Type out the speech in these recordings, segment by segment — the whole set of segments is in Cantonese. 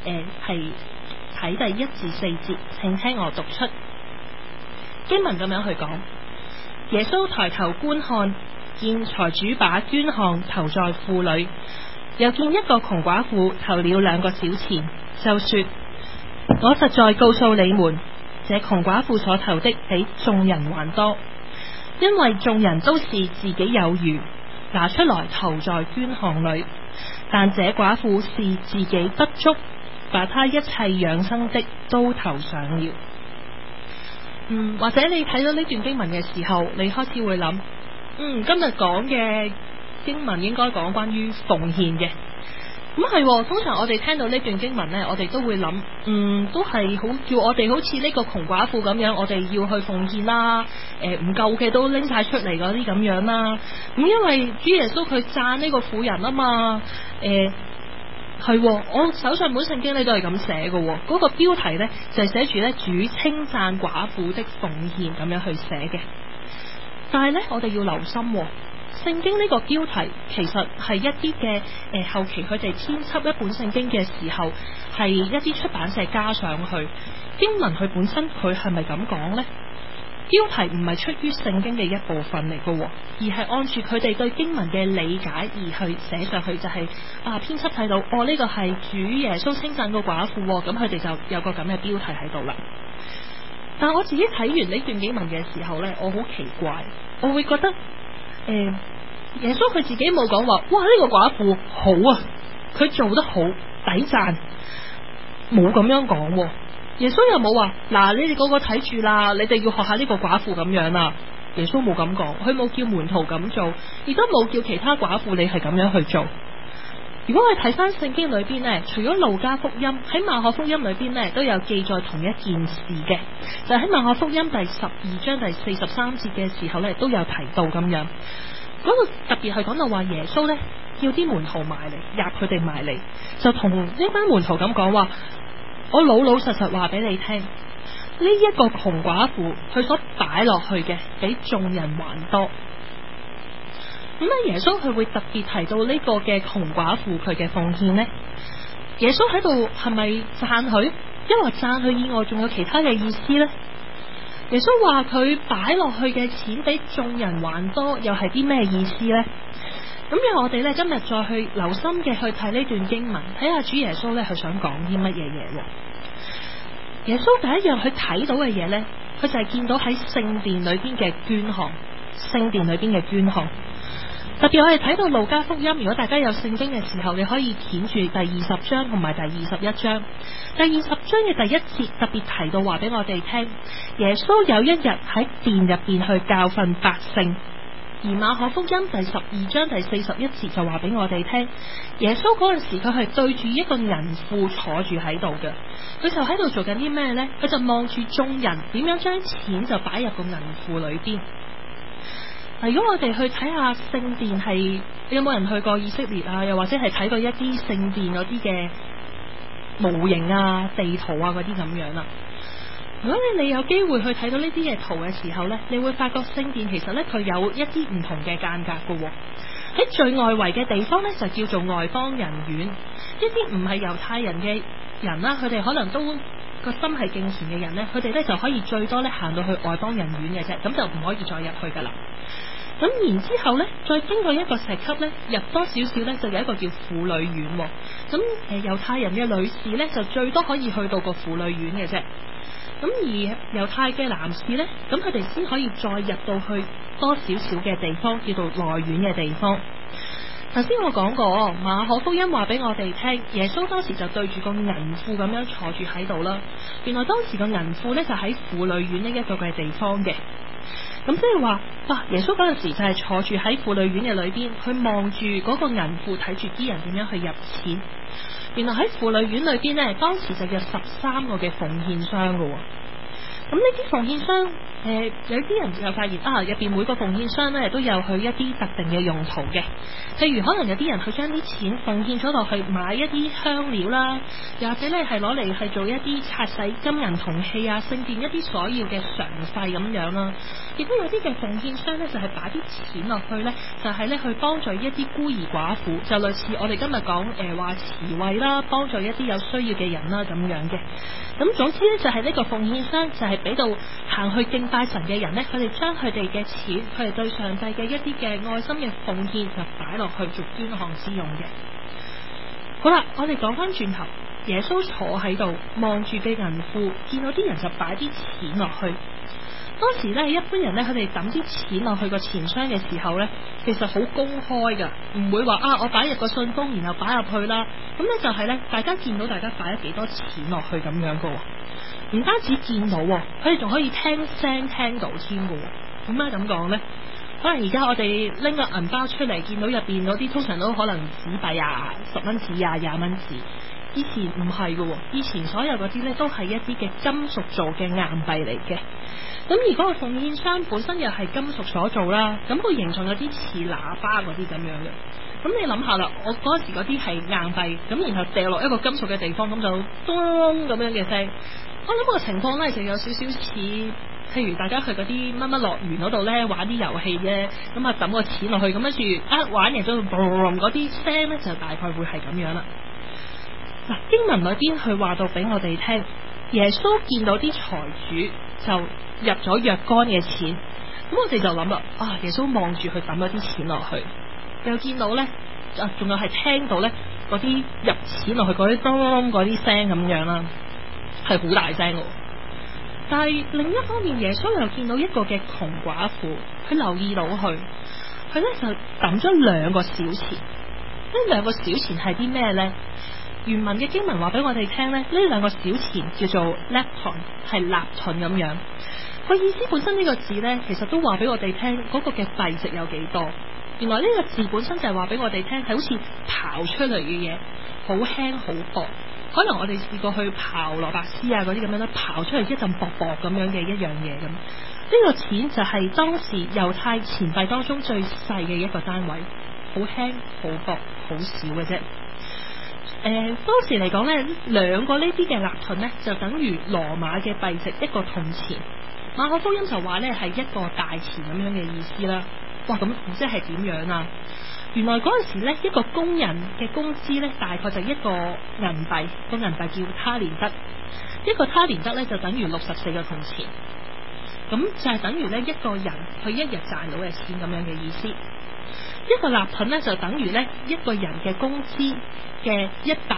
係睇第1至4節，請聽我讀出經文咁樣去講。耶穌抬頭觀看，見財主把捐項投在庫裏，又見一個窮寡婦投了2個小錢，就說：我實在告訴你們，這窮寡婦所投的比眾人還多，因為眾人都是自己有餘，拿出來投在捐項裏，但這寡婦是自己不足，把她一切養生的都投上了。或者你睇到呢段經文嘅時候，你開始會諗，今日講嘅經文應該講關於奉獻嘅。咁係，通常我哋聽到呢段經文呢，我哋都會諗，都係好叫我哋好似呢個窮寡婦咁樣，我哋要去奉獻啦，唔夠嘅都拎晒出嚟嗰啲咁樣啦。咁因為主耶穌佢讚呢個婦人啊嘛，係，我手上本聖經咧都係咁寫嘅，嗰個標題呢，就係寫住咧主稱讚寡婦的奉獻咁樣去寫嘅。但係呢，我哋要留心，聖經呢個標題其實係一啲嘅後期佢哋編輯一本聖經嘅時候，係一啲出版社加上去。經文佢本身佢係咪咁講呢？標題唔係出於聖經嘅一部分嚟嘅，而係按住佢哋對經文嘅理解而去寫上去，就係編輯睇到呢個係主耶穌稱讚個寡婦，咁佢哋就有個咁嘅標題喺度啦。但我自己睇完呢段經文嘅時候呢，我好奇怪，我會覺得耶穌佢自己冇講話，哇，呢個寡婦好啊，佢做得好，抵讚，冇咁樣講。耶穌又冇話，嗱，你哋個個睇住啦，你哋要學下呢個寡婦咁樣啦。耶穌冇咁講，佢冇叫門徒咁做，亦都冇叫其他寡婦你係咁樣去做。如果我哋睇翻聖經裏邊呢，除咗路加福音，喺馬可福音裏邊呢都有記載同一件事嘅，就喺馬可福音第12章第43節嘅時候呢都有提到咁樣。嗰個特別係講到話耶穌呢叫啲門徒埋嚟，入佢哋埋嚟，就同呢班門徒咁講話，我老老實實話俾你聽，呢一個窮寡婦佢所擺落去嘅比眾人還多。咁咧，耶穌佢會特別提到呢個嘅窮寡婦佢嘅奉獻呢？耶穌喺度係咪讚佢？因為讚佢以外，仲有其他嘅意思呢？耶穌話佢擺落去嘅錢比眾人還多，又係啲咩意思呢？咁讓我哋咧今日再去留心嘅去睇呢段經文，睇下主耶穌咧佢想講啲乜嘢嘢。耶穌第一樣佢睇到嘅嘢呢，佢就係見到喺聖殿裏邊嘅捐項，聖殿裏邊嘅捐項。特別我哋睇到路加福音，如果大家有聖經嘅時候，你可以掀住第20章同埋第21章。第20章嘅第1節特別提到話俾我哋聽，耶穌有一日喺殿入邊去教訓百姓。而馬可福音第12章第41節就話俾我哋聽，耶穌嗰陣時佢係對住一個銀庫坐住喺度嘅，佢就喺度做緊啲咩呢？佢就望住眾人點樣將錢就擺入個銀庫裏邊。如果我哋去睇下聖殿係，有冇人去過以色列啊？又或者係睇過一啲聖殿嗰啲嘅模型啊、地圖啊嗰啲咁樣啦。如果你有機會去睇到呢啲嘅圖嘅時候呢，你會發覺聖殿其實呢，佢有一啲唔同嘅間隔嘅。喺最外圍嘅地方呢，就叫做外邦人院，一啲唔係猶太人嘅人啦，佢哋可能都個心係敬虔嘅人呢，佢哋呢就可以最多呢行到去外邦人院嘅啫，咁就唔可以再入去噶啦。咁然之後呢，再經過一個石級呢，入多少少呢，就有一個叫婦女院。咁猶太人嘅女士呢，就最多可以去到個婦女院嘅啫。咁而猶太嘅男士呢，咁佢哋先可以再入到去多少少嘅地方，叫做內院嘅地方。頭先我講過，馬可福音話俾我哋聽，耶穌當時就對住個銀庫咁樣坐住喺度啦。原來當時個銀庫呢，就喺婦女院呢一個嘅地方嘅。咁即係話，耶穌嗰陣時就係坐住喺婦女院嘅裏邊，佢望住嗰個銀庫，睇住啲人點樣去入錢。原來喺婦女院裏邊呢，當時就有13個嘅奉獻箱噶。咁呢啲奉獻箱有啲人就發現入邊每個奉獻箱咧都有佢一啲特定嘅用途嘅，譬如可能有啲人去將啲錢奉獻咗落去買一啲香料啦，又或者咧係攞嚟去做一啲擦洗金銀銅器啊、聖殿一啲所要嘅常費咁樣啦。亦都有啲嘅奉獻箱咧就係擺啲錢落去咧，就係咧去幫助一啲孤兒寡婦，就類似我哋今日講話慈惠啦，幫助一啲有需要嘅人啦咁樣嘅。咁總之咧就係呢個奉獻箱就係俾到行去敬拜神嘅人咧，佢哋將佢哋嘅錢，佢哋對上帝嘅一啲嘅愛心嘅奉獻就擺落去做捐項之用嘅。好啦，我哋講翻轉頭，耶穌坐喺度望住嘅銀庫，見到啲人就擺啲錢落去。當時咧，一般人咧，佢哋抌啲錢落去個錢箱嘅時候咧，其實好公開噶，唔會話我擺入個信封，然後擺入去啦。咁咧就係咧，大家見到大家擺咗幾多錢落去咁樣噶。唔單止見到，佢哋仲可以聽聲聽到添噶。點解咁講咧？可能而家我哋拎個銀包出嚟，見到入邊嗰啲通常都可能紙幣啊、10蚊紙啊、20蚊紙。以前唔係噶，以前所有嗰啲咧都係一啲嘅金屬做嘅硬幣嚟嘅。咁而嗰個奉獻箱本身又係金屬所做啦，咁個形狀有啲似喇叭嗰啲咁樣嘅。咁你諗下啦，我嗰時嗰啲係硬幣，咁然後掉落一個金屬嘅地方，咁就咚咁樣嘅聲。我諗個情況咧就有少少似，譬如大家去嗰啲乜乜樂園嗰度咧玩啲遊戲嘅，咁抌個錢落去，咁跟住玩完之後咚嗰啲聲咧就大概會係咁樣啦。嗱，經文裏邊佢話到俾我哋聽，耶穌見到啲財主就入咗若干嘅錢，咁我哋就諗啦，耶穌望住佢抌咗啲錢落去，又見到咧，仲有係聽到咧嗰啲入錢落去嗰啲咚嗰啲聲咁樣啦，係好大聲嘅。但係另一方面，耶穌又見到一個嘅窮寡婦，佢留意到佢咧就抌咗2個小錢。呢2個小錢係啲咩咧？原文嘅經文話俾我哋聽咧，呢2個小錢叫做 lepton， 係立盾咁樣。個意思本身呢個字咧，其實都話俾我哋聽嗰個嘅幣值有幾多。原來呢個字本身就係話俾我哋聽，係好似刨出嚟嘅嘢，好輕好薄。可能我哋試過去刨蘿蔔絲啊嗰啲咁樣咧，刨出嚟一陣薄薄咁樣嘅一樣嘢咁。呢個錢就係當時猶太錢幣當中最細嘅一個單位，好輕好薄好少嘅啫。當時嚟講咧，2個呢啲嘅立盾咧，就等於羅馬嘅幣值1個銅錢。馬可福音就話咧係1個大錢咁樣嘅意思啦。哇，咁即係點樣啊？原來嗰陣時咧，一個工人嘅工資咧，大概就1個銀幣，個銀幣叫他連德，1個他連德咧就等於64個銅錢。咁就係等於咧1個人佢一日賺到嘅錢咁樣嘅意思。1個立盾咧就等於咧1個人嘅工資嘅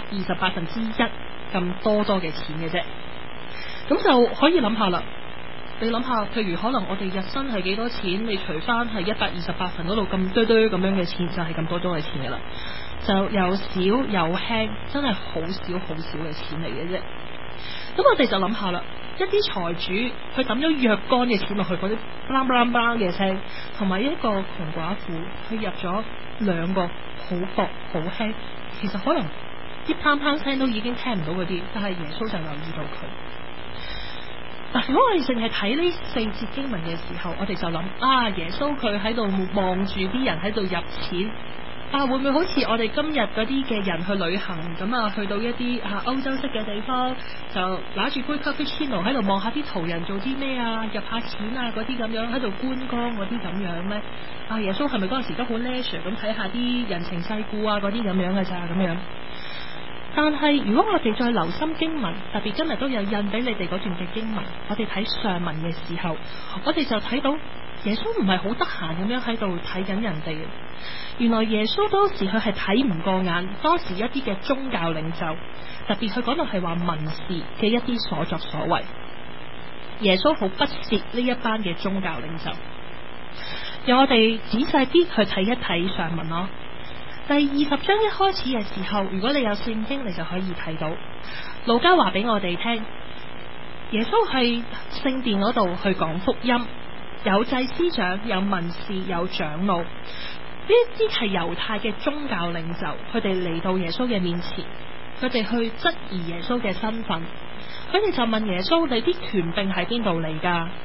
128%咁多嘅錢嘅啫。咁就可以諗下啦。你諗下，譬如可能我哋日薪係幾多錢？你除翻係128份嗰度咁堆堆咁樣嘅錢，就係咁多嘅錢噶啦。就又少又輕，真係好少好少嘅錢嚟嘅啫。咁我哋就諗下啦，一啲財主佢抌咗若干嘅錢落去嗰啲 bang bang bang 嘅聲，同埋一個窮寡婦佢入咗2個好薄好輕，其實可能啲砰砰聲都已經聽唔到嗰啲，但係耶穌就留意到佢。嗱，如果我哋淨係睇呢4節經文嘅時候，我哋就諗耶穌佢喺度望住啲人喺度入錢，會唔會好似我哋今日嗰啲嘅人去旅行咁去到一啲歐洲式嘅地方，就拿住杯 cappuccino 喺度望下啲途人做啲咩入下錢嗰啲咁樣，喺度觀光嗰啲咁樣咧？耶穌係咪嗰陣時都好 leisure 咁睇下啲人情世故嗰啲咁樣嘅咋咁樣？但係如果我哋再留心經文，特別今日都有印俾你哋嗰段嘅經文，我哋睇上文嘅時候，我哋就睇到耶穌唔係好得閒咁樣喺度睇緊人哋。原來耶穌當時佢係睇唔過眼當時一啲嘅宗教領袖，特別佢講到係話文士嘅一啲所作所為。耶穌好不屑呢一班嘅宗教領袖。讓我哋仔細啲去睇一睇上文咯。第20章一開始嘅時候，如果你有聖經，你就可以睇到路加話俾我哋聽，耶穌喺聖殿嗰度去講福音，有祭司長、有文士、有長老，呢一啲係猶太嘅宗教領袖，佢哋嚟到耶穌嘅面前，佢哋去質疑耶穌嘅身份，佢哋就問耶穌：你啲權柄喺邊度嚟噶？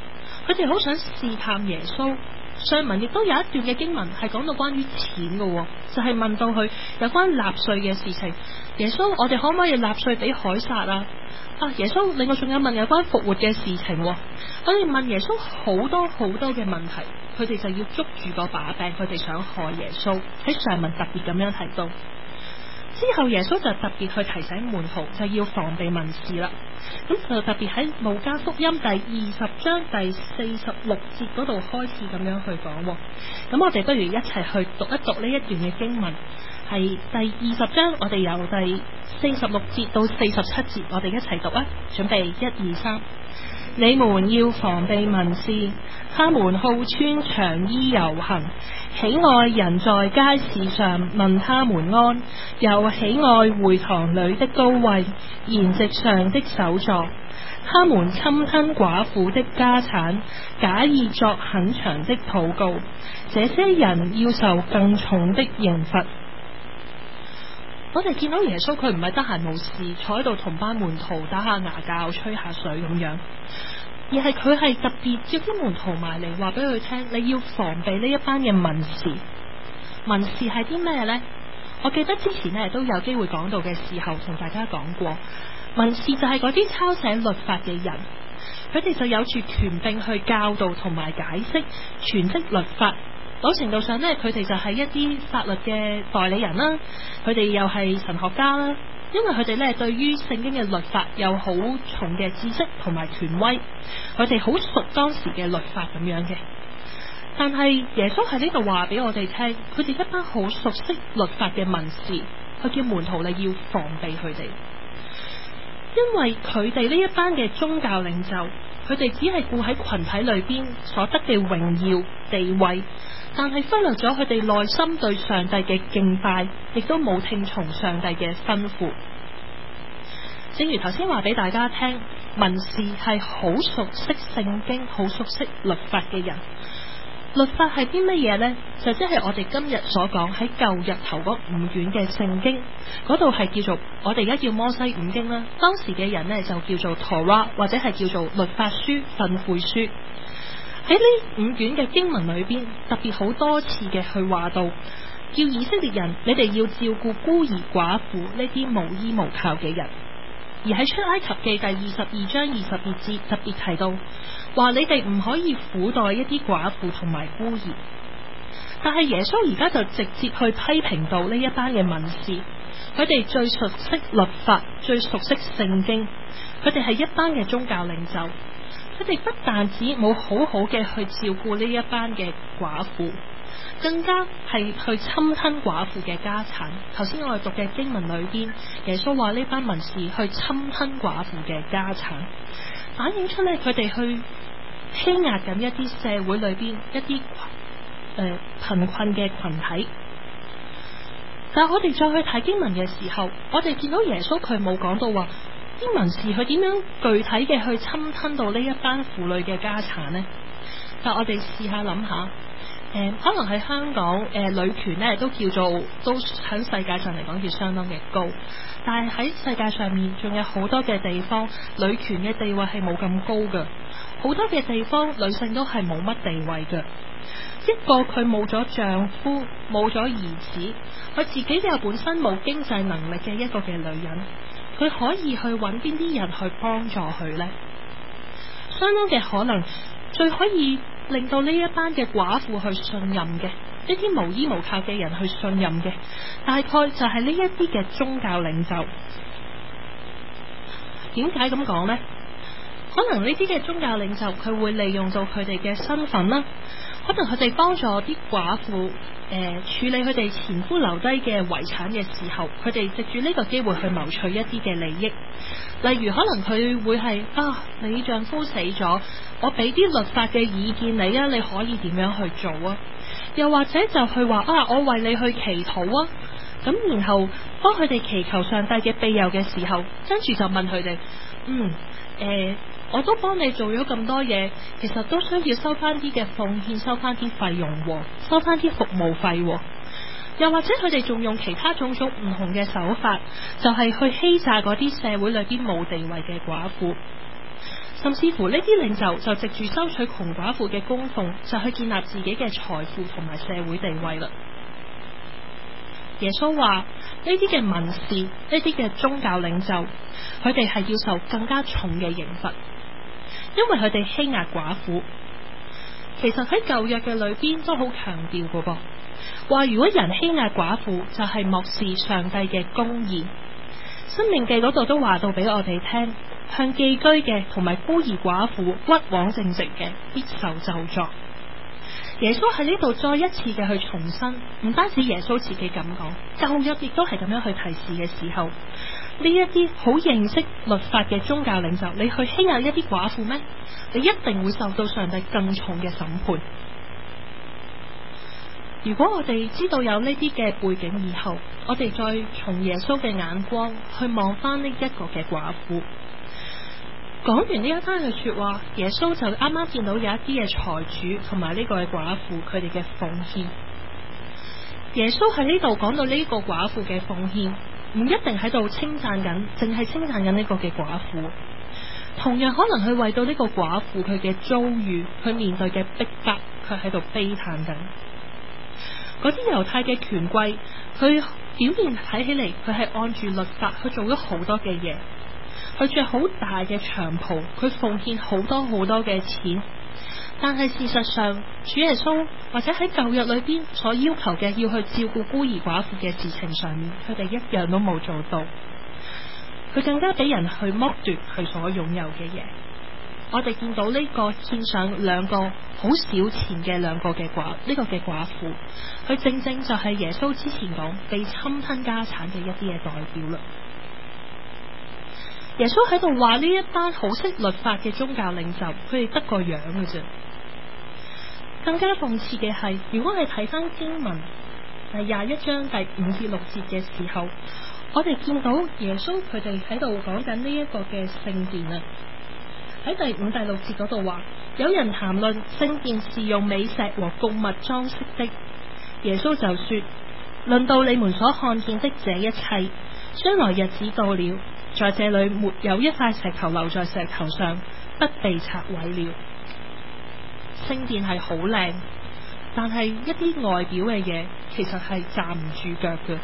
佢哋好想試探耶穌。上文亦都有一段嘅經文係講到關於錢嘅，就係問到佢有關納稅嘅事情。耶穌，我哋可唔可以納稅俾凱撒啊？耶穌，另外仲有問有關復活嘅事情。我哋問耶穌好多好多嘅問題，佢哋就要捉住個把柄，佢哋想害耶穌。喺上文特別咁樣提到。之後耶穌就特別去提醒門徒，就要防備文士啦。咁就特別喺路加福音第20章第46節嗰度開始咁樣去講。咁我哋不如一齊去讀一讀呢一段嘅經文，係第20章，我哋由第46節到47節，我哋一齊讀啊！準備1、2、3。你們要防備文士，他們好穿長衣遊行，喜愛人在街市上問他們安，又喜愛會堂裏的高位、筵席上的首座。他們侵吞寡婦的家產，假意作很長的禱告。這些人要受更重的刑罰。我哋見到耶穌，佢唔係得閒無事坐喺度同班門徒打下牙鉸、吹下水咁樣，而係佢係特別叫啲門徒埋嚟，話俾佢聽，你要防備呢一班嘅文士。文士係啲咩呢？我記得之前都有機會講到嘅時候，同大家講過，文士就係嗰啲抄寫律法嘅人，佢哋就有住權柄去教導同埋解釋詮釋律法。某程度上呢，佢哋就係一啲法律嘅代理人啦，佢哋又係神學家啦，因為佢哋呢對於聖經嘅律法有好重嘅知識同埋權威，佢哋好熟當時嘅律法咁樣嘅。但係耶穌喺呢度話俾我哋聽，佢哋一班好熟悉律法嘅文士，佢叫門徒你要防備佢哋，因為佢哋呢一班嘅宗教領袖，佢哋只係顧喺群體裏邊所得嘅榮耀地位，但係忽略咗佢哋內心對上帝嘅敬拜，亦都冇聽從上帝嘅吩咐。正如頭先話俾大家聽，文士係好熟悉聖經、好熟悉律法嘅人。律法係啲乜嘢呢？就即係我哋今日所講喺舊日頭嗰5卷嘅聖經，嗰度係叫做我哋而家叫摩西五經啦。當時嘅人呢，就叫做 Torah 或者係叫做律法書、訓誨書。喺呢5卷嘅經文裏邊，特別好多次嘅去話到，叫以色列人你哋要照顧孤兒寡婦呢啲無依無靠嘅人。而喺出埃及記第22章22節特別提到，話你哋唔可以苦待一啲寡婦同埋孤兒。但係耶穌而家就直接去批評到呢一班嘅文士，佢哋最熟悉律法，最熟悉聖經，佢哋係一班嘅宗教領袖，佢哋不但止冇好好嘅去照顧呢一班嘅寡婦，更加係去侵吞寡婦嘅家產。頭先我哋讀嘅經文裏邊，耶穌話呢班文士去侵吞寡婦嘅家產，反映出咧佢哋去欺壓緊一啲社會裏邊一啲貧困嘅群體。但係我哋再去睇經文嘅時候，我哋見到耶穌佢冇講到話啲文士佢點樣具體嘅去侵吞到呢一班婦女嘅家產呢？但我哋試下諗下，可能喺香港女權咧都叫做都喺世界上嚟講叫相當嘅高，但係喺世界上面仲有好多嘅地方女權嘅地位係冇咁高嘅，好多嘅地方女性都係冇乜地位嘅。一個佢冇咗丈夫冇咗兒子，佢自己又本身冇經濟能力嘅一個嘅女人，佢可以去揾邊啲人去幫助佢呢？相當嘅可能最可以令到呢一班嘅寡婦去信任嘅，一啲無依無靠嘅人去信任嘅，大概就係呢一啲嘅宗教領袖。點解咁講呢？可能呢啲嘅宗教領袖佢會利用到佢哋嘅身份啦，可能佢哋幫助啲寡婦處理佢哋前夫留低嘅遺產嘅時候，佢哋藉住呢個機會去謀取一啲嘅利益。例如可能佢會係你丈夫死咗，我俾啲律法嘅意見你啊，你可以點樣去做啊？又或者就去話我為你去祈禱啊，咁然後幫佢哋祈求上帝嘅庇佑嘅時候，跟住就問佢哋我都幫你做咗咁多嘢，其實都需要收翻啲嘅奉獻，收翻啲費用，收翻啲服務費。又或者佢哋仲用其他種種唔同嘅手法，就係去欺詐嗰啲社會裏邊冇地位嘅寡婦。 甚至乎呢啲領袖就藉住收取窮寡婦嘅供奉，就去建立自己嘅財富同埋社會地位啦。耶穌話呢啲嘅文士，呢啲嘅宗教領袖，佢哋係要受更加重嘅刑罰，因為佢哋欺壓寡婦。其實喺舊約嘅裏邊都好強調嘅噃，話如果人欺壓寡婦，就係漠視上帝嘅公義。申命記嗰度都話到俾我哋聽，向寄居嘅同埋孤兒寡婦屈枉正直嘅，必受咒詛。耶穌喺呢度再一次嘅去重申，唔單止耶穌自己咁講，舊約亦都係咁樣去提示嘅時候，呢一啲好認識律法嘅宗教領袖，你去欺壓一啲寡婦咩？你一定會受到上帝更重嘅審判。如果我哋知道有呢啲嘅背景以後，我哋再從耶穌嘅眼光去望翻呢一個嘅寡婦。講完呢一番嘅說話，耶穌就啱啱見到有一啲嘅財主同埋呢個嘅寡婦佢哋嘅奉獻。耶穌喺呢度講到呢個寡婦嘅奉獻，唔一定喺度稱讚緊，淨係稱讚緊呢個嘅寡婦。同樣可能去為到呢個寡婦佢嘅遭遇，佢面對嘅逼迫，佢喺度悲嘆緊。嗰啲猶太嘅權貴，佢表面睇起嚟，佢係按住律法去做咗好多嘅嘢。佢着好大嘅長袍，佢奉獻好多好多嘅錢，但係事實上，主耶穌或者喺舊約裏邊所要求嘅要去照顧孤兒寡婦嘅事情上面，佢哋一樣都冇做到。佢更加俾人去剝奪佢所擁有嘅嘢。我哋見到呢個獻上兩個好少錢嘅兩個嘅寡婦，佢正正就係耶穌之前講被侵吞家產嘅一啲嘅代表啦。耶穌喺度話呢一班好識律法嘅宗教領袖，佢哋得個樣嘅啫。更加諷刺嘅係，如果你睇翻經文第21章第5至6節嘅時候，我哋見到耶穌佢哋喺度講緊呢一個嘅聖殿啊。喺第5、第6節嗰度話，有人談論聖殿是用美石和供物裝飾的，耶穌就說：論到你們所看見的這一切，將來日子到了，在這裏沒有一塊石頭留在石頭上，不被拆毀了。聖殿係好靚，但係一啲外表嘅嘢，其實係站唔住腳嘅。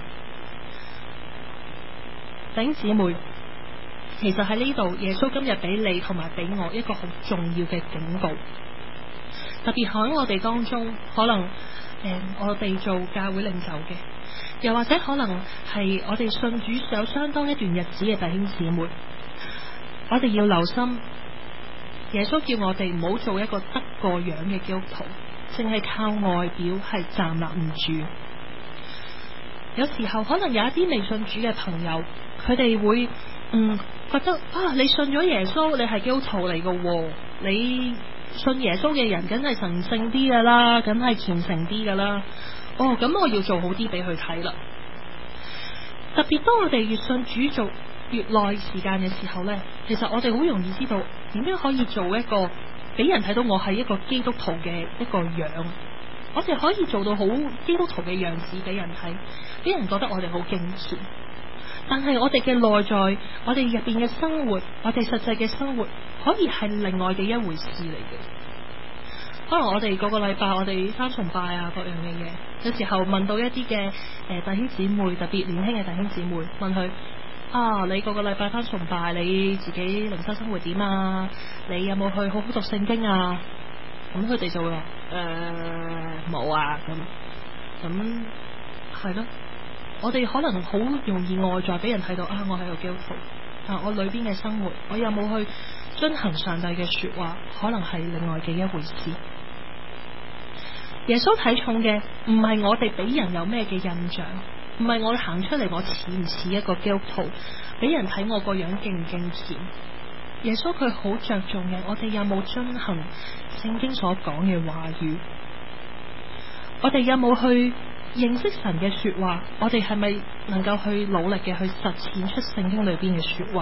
弟兄姊妹，其實喺呢度，耶穌今日俾你同埋俾我一個好重要嘅警告。特別喺我哋當中，可能我哋做教會領袖嘅，又或者可能係我哋信主有相當一段日子嘅弟兄姊妹，我哋要留心，耶穌叫我哋唔好做一個得個樣嘅基督徒，淨係靠外表係站立唔住。有時候可能有一啲未信主嘅朋友，佢哋會覺得啊，你信咗耶穌，你係基督徒嚟嘅，你信耶穌嘅人梗係神聖啲噶啦，梗係虔誠啲噶啦。哦，咁我要做好啲俾佢睇啦。特別當我哋越信主做越耐時間嘅時候呢，其實我哋好容易知道點樣可以做一個俾人睇到我係一個基督徒嘅一個樣。我哋可以做到好基督徒嘅樣子俾人睇，俾人覺得我哋好敬虔。但係我哋嘅內在，我哋入邊嘅生活，我哋實際嘅生活，可以係另外嘅一回事嚟嘅。可能我哋個禮拜我哋返崇拜啊，各樣嘅嘢，有時候問到一啲嘅弟兄姊妹，特別年輕嘅弟兄姊妹，問佢啊，你個禮拜返崇拜，你自己靈修生活點啊？你有冇去好好讀聖經啊？咁佢哋就會話冇啊，咁係咯。我哋可能好容易外在俾人睇到啊，我係個基督徒啊，我裏邊嘅生活，我有冇去遵行上帝嘅說話，可能係另外嘅一回事。耶穌睇重嘅唔係我哋俾人有咩嘅印象，唔係我行出嚟我似唔似一個基督徒，俾人睇我個樣敬唔敬虔。耶穌佢好着重嘅，我哋有冇遵行聖經所講嘅話語，我哋有冇去認識神嘅說話，我哋係咪能夠去努力嘅去實踐出聖經裏邊嘅說話？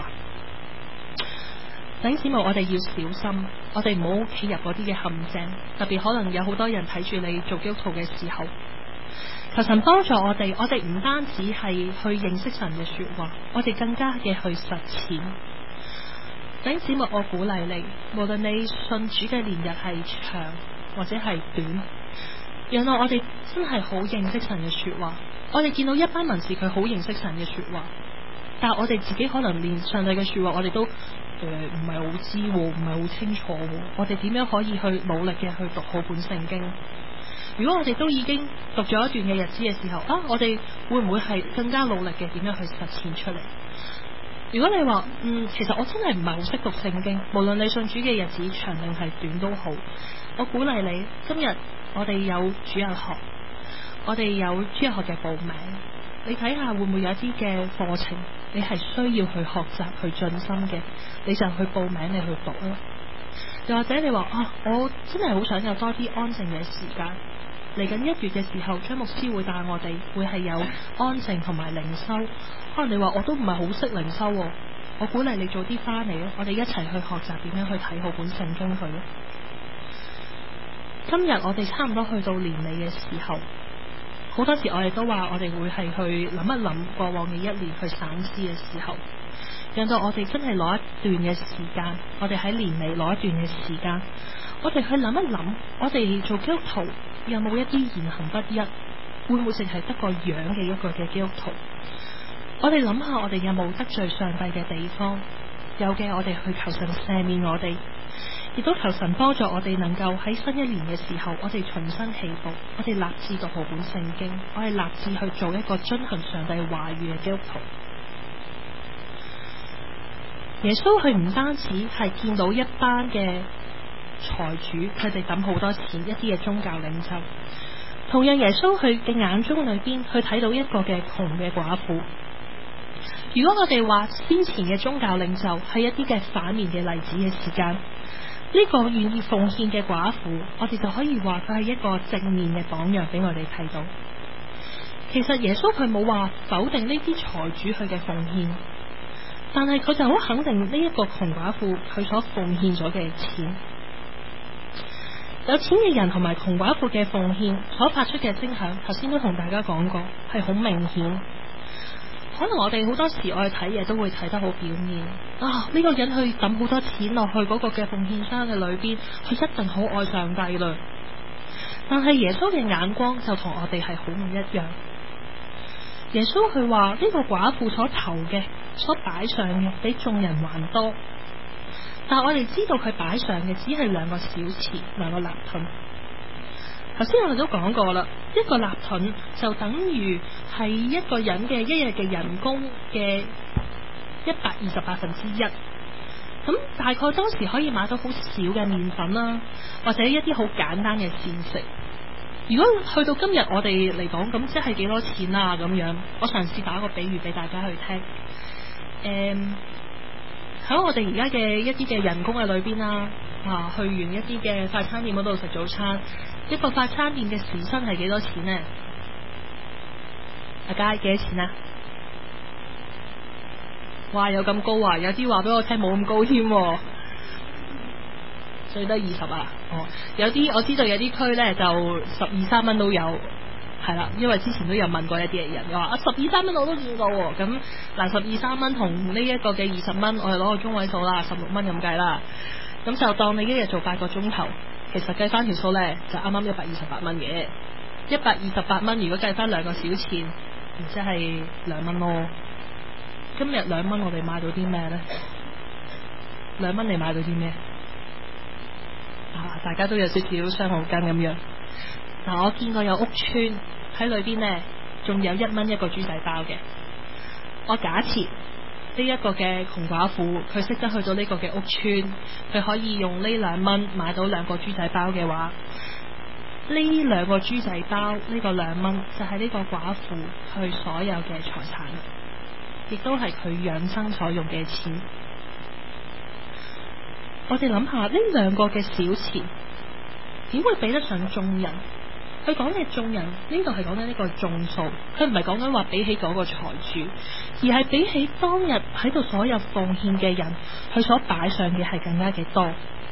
弟兄姊妹，我哋要小心，我哋唔好企入嗰啲嘅陷阱。特別可能有好多人睇住你做基督徒嘅時候，求神幫助我哋。我哋唔單止係去認識神嘅說話，我哋更加嘅去實踐。 弟兄姊妹，我鼓勵你，無論你信主嘅年日係長或者係短，讓到我哋真係好認識神嘅說話。我哋見到一班文士佢好認識神嘅說話，但係我哋自己可能連上帝嘅說話我哋都唔係好知，唔係好清楚。我哋點樣可以去努力嘅去讀好本聖經？如果我哋都已經讀咗一段嘅日子嘅時候，我哋會唔會係更加努力嘅點樣去實踐出嚟？如果你話其實我真係唔係好識讀聖經，無論你信主嘅日子長定係短都好，我鼓勵你，今日我哋有主日學，我哋有主日學嘅報名，你睇下會唔會有一啲嘅課程你係需要去學習去進心嘅，你就去報名你去讀啦。又或者你話我真係好想有多啲安靜嘅時間，嚟緊1月嘅時候，張牧師會帶我哋會係有安靜同埋靈修。可能你話我都唔係好識靈修，我鼓勵你早啲翻嚟咯，我哋一齊去學習點樣去睇好本聖經佢咯。今日我哋差唔多去到年尾嘅時候，好多時我哋都話我哋會係去諗一諗過往嘅1年去反思嘅時候，讓到我哋真係攞一段嘅時間，我哋喺年尾攞一段嘅時間，我哋去諗一諗，我哋做基督徒有冇一啲言行不一，會唔會淨係得個樣嘅一個嘅基督徒？我哋諗下我哋有冇得罪上帝嘅地方，有嘅我哋去求神赦免我哋，亦都求神幫助我哋能夠喺新一年嘅時候，我哋重新起步，我哋立志讀好本聖經，我哋立志去做一個遵行上帝話語嘅基督徒。耶穌佢唔單止係見到一班嘅財主，佢哋抌好多錢，一啲嘅宗教領袖，同樣耶穌佢嘅眼中裏邊，去睇到一個嘅窮嘅寡婦。如果我哋話先前嘅宗教領袖係一啲嘅反面嘅例子嘅時間，呢個願意奉獻嘅寡婦，我哋就可以話佢係一個正面嘅榜樣俾我哋睇到。其實耶穌佢冇話否定呢啲財主佢嘅奉獻，但係佢就好肯定呢一個窮寡婦佢所奉獻咗嘅錢。有錢嘅人同埋窮寡婦嘅奉獻所發出嘅聲響，頭先都同大家講過，係好明顯。可能我哋好多時我哋睇嘢都會睇得好表面，呢個人去抌好多錢落去嗰個嘅奉獻箱嘅裏邊，佢一定好愛上帝啦。但係耶穌嘅眼光就同我哋係好唔一樣。耶穌佢話呢個寡婦所投嘅、所擺上嘅比眾人還多，但係我哋知道佢擺上嘅只係2個小錢、2個立盾。頭先我哋都講過啦，一個立盾就等於係一個人嘅一日嘅人工嘅128%。咁大概當時可以買到好少嘅麵粉啦，或者一啲好簡單嘅膳食。如果去到今日我哋嚟講，咁即係幾多錢啊？咁樣，我嘗試打個比喻俾大家去聽。喺我哋而家嘅一啲嘅人工嘅裏邊啦，去完一啲嘅快餐店嗰度食早餐，一個快餐店嘅時薪係幾多錢呢？阿佳幾多錢啊？哇，有咁高啊！有啲話俾我聽冇咁高添，最低20啊！有啲我知道有啲區呢就12、13蚊都有，係啦，因為之前都有問過一啲嘅人，又話12、13蚊我都見過。咁嗱，12、13蚊同呢一個嘅20蚊，我哋攞個中位數啦，16蚊咁計啦。咁就當你一日做8個鐘頭，其實計翻條數呢，就啱啱128蚊嘅。128蚊如果計翻2個小錢，即係2蚊咯。今日2蚊我哋買到啲咩呢？2蚊你買到啲咩？大家都有少少傷腦筋咁樣。我見過有屋邨喺裏邊呢，仲有1蚊一個豬仔包嘅。我假設呢一個嘅窮寡婦，佢識得去到呢個嘅屋邨，佢可以用呢2蚊買到2個豬仔包嘅話，呢2個豬仔包呢個2蚊就係呢個寡婦佢所有嘅財產，亦都係佢養生所用嘅錢。我哋諗下呢2個嘅小錢點會比得上眾人？佢講嘅眾人呢度係講緊呢個眾數，佢唔係講緊話比起嗰個財主，而係比起當日喺度所有奉獻嘅人，佢所擺上嘅係更加嘅多。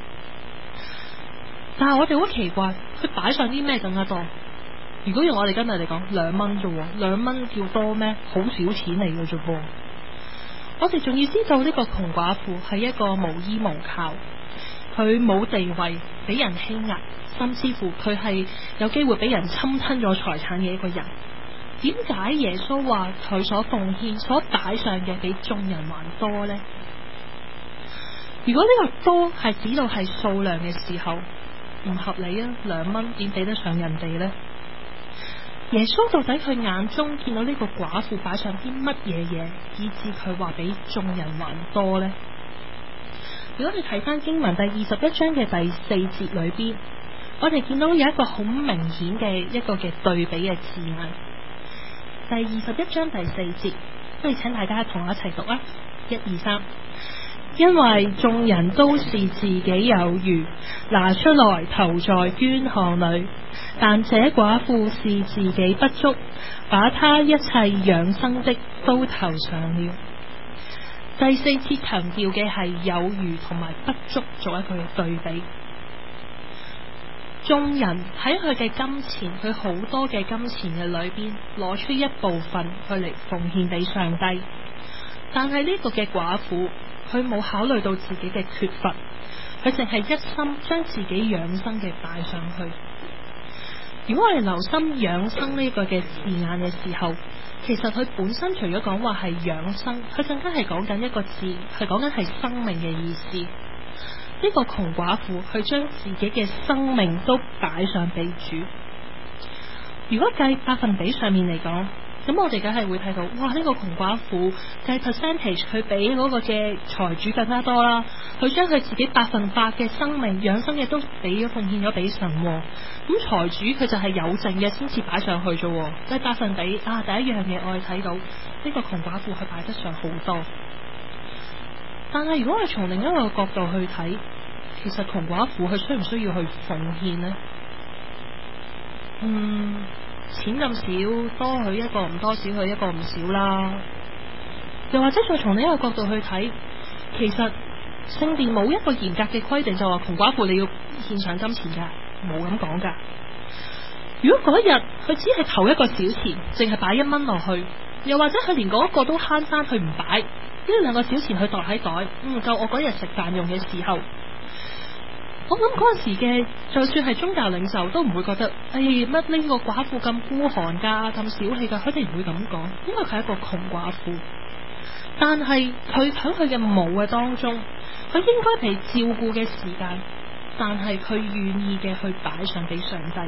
但係我哋好奇怪，佢擺上啲咩更加多？如果用我哋今日嚟講，2蚊啫，2蚊叫多咩？好少錢嚟嘅啫噃。 我哋仲要知道呢個窮寡婦係一個無依無靠，佢冇地位，俾人欺壓，甚至乎佢係有機會俾人侵吞咗財產嘅一個人。點解耶穌話佢所奉獻、所擺上嘅比眾人還多呢？如果呢個多係指到係數量嘅時候，唔合理啊！2蚊點比得上人哋呢？耶穌到底佢眼中見到呢個寡婦擺上啲乜嘢嘢，以致佢話比眾人還多呢？如果你睇翻經文第21章嘅第4節裏邊，我哋見到有一個好明顯嘅一個嘅對比嘅字眼。第21章第4節，不如請大家同我一齊讀啊！1、2、3。因為眾人都是自己有餘，拿出來投在捐項裏，但這寡婦是自己不足，把她一切養生的都投上了。第4節強調嘅係有餘同埋不足做一個嘅對比。眾人喺佢嘅金錢，佢好多嘅金錢嘅裏邊攞出一部分去嚟奉獻俾上帝，但係呢個嘅寡婦，佢冇考慮到自己嘅缺乏，佢淨係一心將自己養生嘅擺上去。如果我哋留心養生呢個嘅字眼嘅時候，其實佢本身除咗講話係養生，佢更加係講緊一個字，係講緊係生命嘅意思。呢個窮寡婦佢將自己嘅生命都擺上俾主。如果計百分比上面嚟講，咁我哋梗係會睇到，哇！呢個窮寡婦計 percentage， 佢比嗰個嘅財主更加多啦。佢將佢自己100%嘅生命養生嘅都俾咗奉獻咗俾神。咁財主佢就係有剩嘅先至擺上去啫。計百分比啊，第一樣嘢我哋睇到呢個窮寡婦佢擺得上好多。但係如果我從另一個角度去睇，其實窮寡婦佢需唔需要去奉獻呢？錢咁少，多佢一個唔多，少佢一個唔少啦。又或者再從另一個角度去睇，其實聖殿冇一個嚴格嘅規定，就話窮寡婦你要獻上金錢噶，冇咁講噶。如果嗰日佢只係投一個小錢，淨係擺1蚊落去，又或者佢連嗰個都慳翻，佢唔擺呢2個小錢去袋喺袋，夠我嗰日食飯用嘅時候。我諗嗰陣時嘅，就算係宗教領袖都唔會覺得，乜呢個寡婦咁孤寒噶，咁小氣噶，佢哋唔會咁講，因為佢係一個窮寡婦。但係佢喺佢嘅冇嘅當中，佢應該被照顧嘅時間，但係佢願意嘅去擺上俾上帝。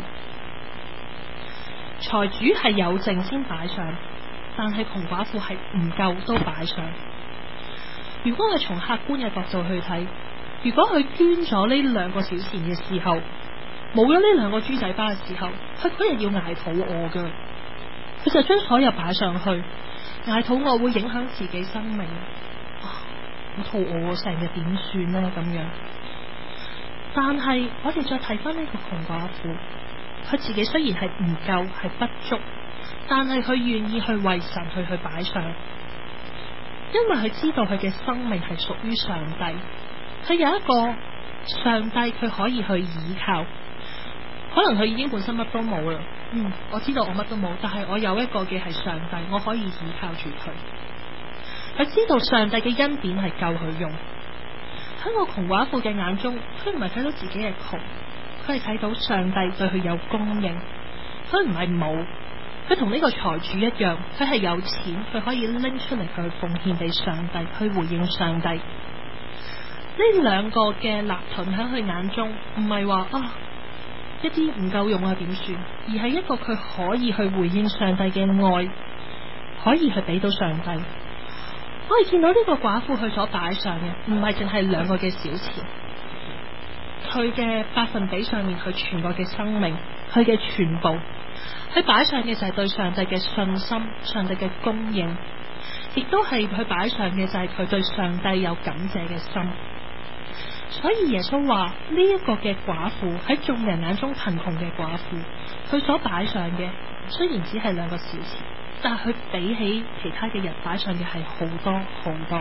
財主係有剩先擺上，但係窮寡婦係唔夠都擺上。如果我從客觀嘅角度去睇，如果佢捐咗呢2個小錢嘅時候，冇咗呢2個豬仔包嘅時候，佢嗰日要捱肚餓㗎，佢就將所有擺上去，捱肚餓會影響自己生命。好肚餓，成日點算呢？咁樣。但係我哋再睇翻呢個窮寡婦，佢自己雖然係唔夠，係不足，但係佢願意去為神去擺上，因為佢知道佢嘅生命係屬於上帝。佢有一個上帝，佢可以去依靠。可能佢已經本身乜都冇啦。我知道我乜都冇，但係我有一個嘅係上帝，我可以依靠住佢。佢知道上帝嘅恩典係夠佢用。喺個窮寡婦嘅眼中，佢唔係睇到自己嘅窮，佢係睇到上帝對佢有供應。佢唔係冇，佢同呢個財主一樣，佢係有錢，佢可以拎出嚟去奉獻俾上帝，去回應上帝。呢2個嘅立盾喺佢眼中，唔係話一啲唔夠用啊點算，而係一個佢可以去回應上帝嘅愛，可以去俾到上帝。我哋見到呢個寡婦佢所擺上嘅，唔係淨係2個嘅小錢，佢嘅百分比上面，佢全個嘅生命，佢嘅全部，佢擺上嘅就係對上帝嘅信心，上帝嘅供應，亦都係佢擺上嘅就係佢對上帝有感謝嘅心。所以耶穌話呢一個嘅寡婦喺眾人眼中貧窮嘅寡婦，佢所擺上嘅雖然只係2個小錢，但係佢比起其他嘅人擺上嘅係好多好多。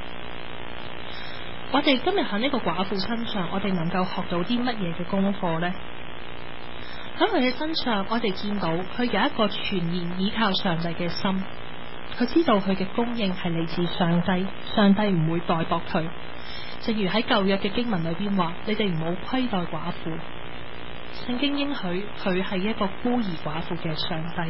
我哋今日喺呢個寡婦身上，我哋能夠學到啲乜嘢嘅功課呢？喺佢嘅身上，我哋見到佢有一個全然依靠上帝嘅心， 佢知道佢嘅供應係嚟自上帝，上帝唔會代薄佢。正如喺舊約嘅經文裏邊話，你哋唔好虧待寡婦。聖經應許佢係一個孤兒寡婦嘅上帝。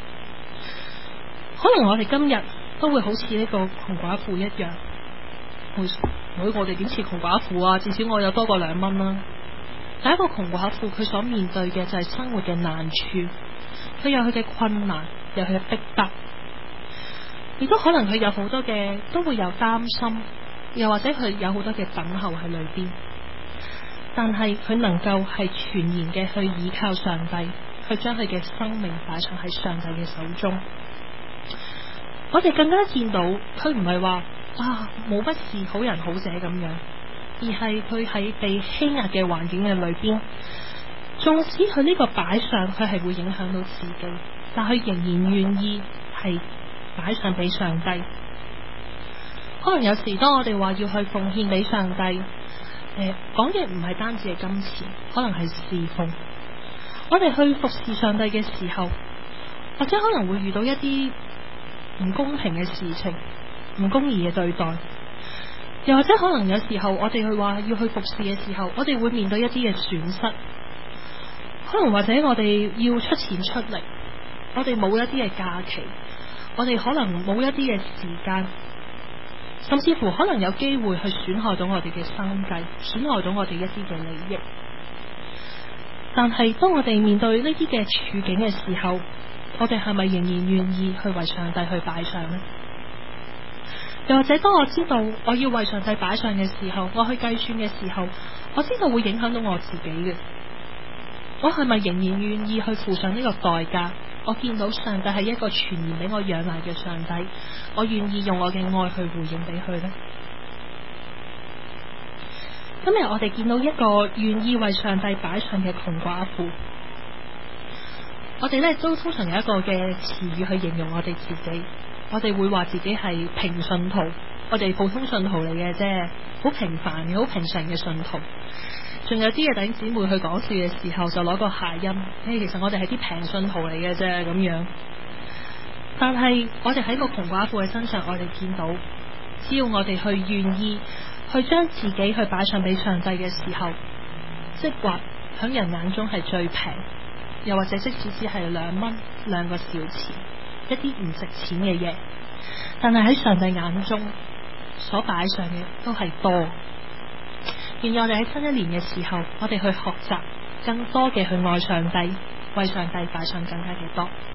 可能我哋今日都會好似呢個窮寡婦一樣，我哋點似窮寡婦啊？至少我有多過2蚊啦。第一個窮寡婦佢所面對嘅就係生活嘅難處，佢有佢嘅困難，有佢嘅逼迫，亦都可能佢有好多嘅都會有擔心，又或者佢有好多嘅等候喺裏邊。但係佢能夠係全然嘅去依靠上帝，去將佢嘅生命擺上喺上帝嘅手中。我哋更加見到佢唔係話冇不是好人好者咁樣，而係佢喺被欺壓嘅環境嘅裏邊，縱使佢呢個擺上佢係會影響到自己，但佢仍然願意係擺上俾上帝。可能有時當我哋話要去奉獻俾上帝，講嘅唔係單止係金錢，可能係侍奉。我哋去服侍上帝嘅時候，或者可能會遇到一啲唔公平嘅事情，唔公義嘅對待，又或者可能有時候我哋去話要去服侍嘅時候，我哋會面對一啲嘅損失。可能或者我哋要出錢出力，我哋冇一啲嘅假期，我哋可能冇一啲嘅時間，甚至乎可能有機會去損害到我哋嘅生計，損害到我哋一啲嘅利益。但係當我哋面對呢啲嘅處境嘅時候，我哋係咪仍然願意去為上帝去擺上呢？又或者當我知道我要為上帝擺上嘅時候，我去計算嘅時候，我知道會影響到我自己嘅，我係咪仍然願意去付上呢個代價？我見到上帝係一個全然俾我仰賴嘅上帝，我願意用我嘅愛去回應俾佢呢？今日我哋見到一個願意為上帝擺上嘅窮寡婦，我哋咧都通常有一個嘅詞語去形容我哋自己，我哋會話自己係平信徒，我哋普通信徒嚟嘅啫，好平凡嘅、好平常嘅信徒。仲有啲嘅弟兄姊妹去講笑嘅時候，就攞個諧音，其實我哋係啲平信徒嚟嘅啫咁樣。但係我哋喺個窮寡婦嘅身上，我哋見到，只要我哋去願意去將自己去擺上俾上帝嘅時候，即或響人眼中係最平，又或者即使只係2蚊、2個小錢，一啲唔值錢嘅嘢，但係喺上帝眼中所擺上嘅都係多。願我哋喺新一年嘅時候，我哋去學習更多嘅去愛上帝，為上帝擺上更加嘅多。